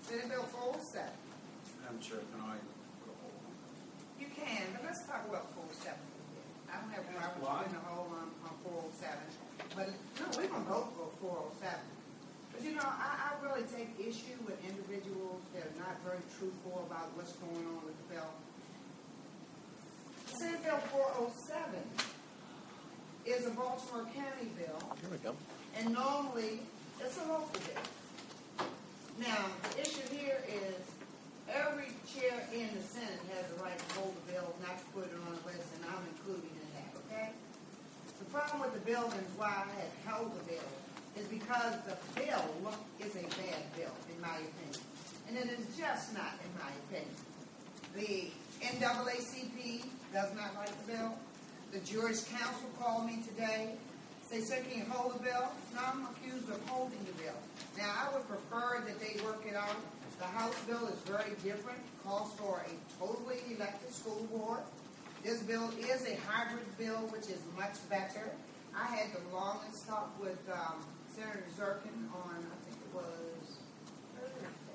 Senate Bill 407. Madam Chair, can I put a hold on? You can, but let's talk about 407. I don't have a problem putting a hold on 407. But no, we're going to vote for 407. But you know, I really take issue with individuals that are not very truthful about what's going on with the bill. Senate Bill 407 is a Baltimore County bill. Here we go. And normally, it's a local bill. Now, the issue here is every chair in the Senate has the right to hold the bill, not to put it on the list, and I'm included in that, okay? The problem with the bill and why I have held the bill is because the bill is a bad bill, in my opinion. And it is just not, in my opinion. The NAACP does not like the bill. The Jewish Council called me today. They said, can you hold the bill? No, I'm accused of holding the bill. Now, I would prefer that they work it out. The House bill is very different. Calls for a totally elected school board. This bill is a hybrid bill, which is much better. I had the longest talk with Senator Zirkin on, I think it was Thursday.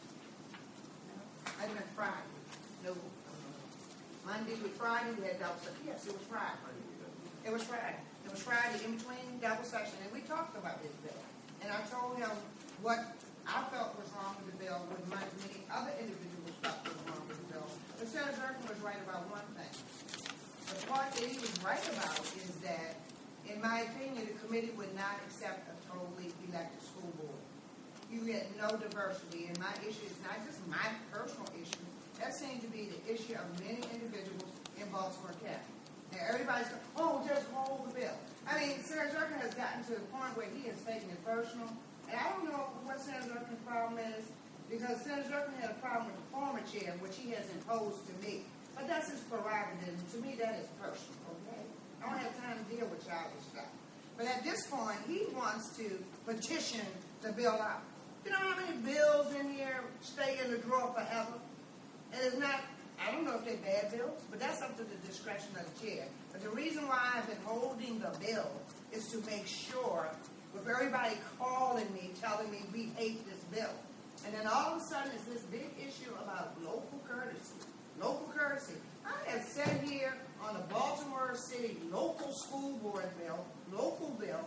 I meant Friday. No, Monday with Friday, we had double session. Yes, it was Friday. It was Friday. It was Friday in between double session, and we talked about this bill. And I told him what I felt was wrong with the bill, what many other individuals felt was wrong with the bill. But Senator Zirkin was right about one thing. The part that he was right about is that, in my opinion, the committee would not accept a totally elected school board. You get no diversity, and my issue is not just my personal issue. That seems to be the issue of many individuals in Baltimore County. And everybody's going, oh, just hold the bill. I mean, Senator Zirkin has gotten to the point where he is taking it personal. And I don't know what Senator Zirkin's problem is, because Senator Zirkin had a problem with the former chair, which he has imposed to me. But that's his prerogative. To me, that is personal, okay? I don't have time to deal with childish stuff. But at this point, he wants to petition the bill out. You know how many bills in here stay in the drawer forever? And it's not, I don't know if they're bad bills, but that's up to the discretion of the chair. But the reason why I've been holding the bill is to make sure, with everybody calling me, telling me we hate this bill. And then all of a sudden it's this big issue about local courtesy. Local courtesy. I have sat here on the Baltimore City local school board bill, local bill,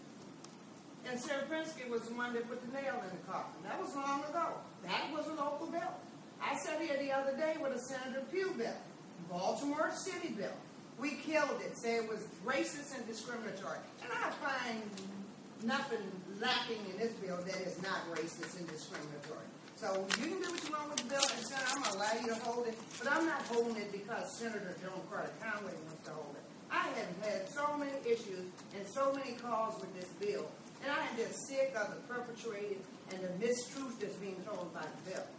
and Sarah Prinsky was the one that put the nail in the coffin. That was long ago. That was a local bill. I sat here the other day with a Senator Pugh bill, Baltimore City bill. We killed it, said it was racist and discriminatory. And I find nothing lacking in this bill that is not racist and discriminatory. So you can do what you want with the bill, and Senator, I'm going to allow you to hold it, but I'm not holding it because Senator Joan Carter Conway wants to hold it. I have had so many issues and so many calls with this bill, and I am just sick of the perpetrated and the mistruth that's being told about the bill.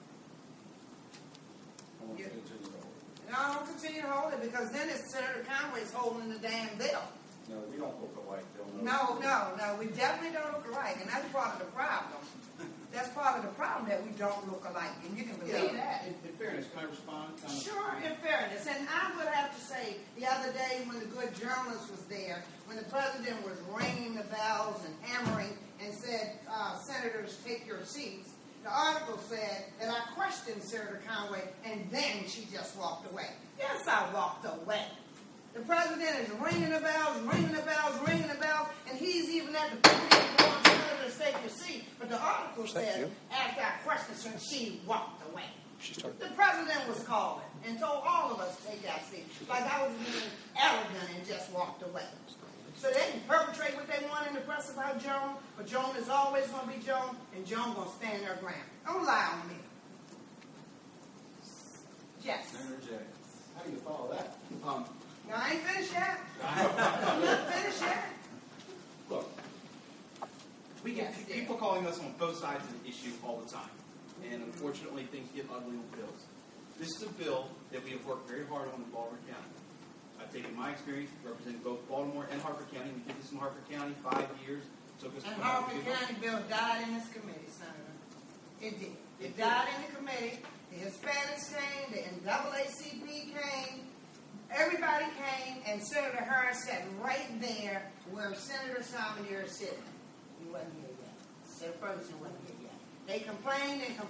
I want to continue to hold it. And I don't continue to hold it because then it's Senator Conway's holding the damn bill. No, we don't look alike. No, we definitely don't look alike, and that's part of the problem. That's part of the problem, that we don't look alike, and you can believe that. In fairness, can I respond? Sure, in fairness. And I would have to say, the other day when the good journalist was there, when the president was ringing the bells and hammering and said, senators, take your seats, the article said that I questioned Senator Conway, and then she just walked away. Yes, I walked away. The president is ringing the bells, and he's even at the podium going, senators, take your seat. But the article said, after I questioned her, she walked away. The president was calling and told all of us to take our seats, like I was being arrogant and just walked away. So they can perpetrate what they want in the press about Joan, but Joan is always going to be Joan, and Joan going to stand her ground. Don't lie on me. Yes. Senator Jay, how do you follow that? No, I ain't finished yet. I'm not finished yet. Look, we get people calling us on both sides of the issue all the time. And unfortunately, things get ugly on bills. This is a bill that we have worked very hard on in Baltimore County. I've taken my experience representing both Baltimore and Harford County. We did this in Harford County 5 years. And Harford County bill died in this committee, Senator. It did. It died in the committee. The Hispanics came. The NAACP came. Everybody came, and Senator Harris sat right there where Senator Salmonier is sitting. He wasn't here yet. Senator Ferguson wasn't here yet. They complained, and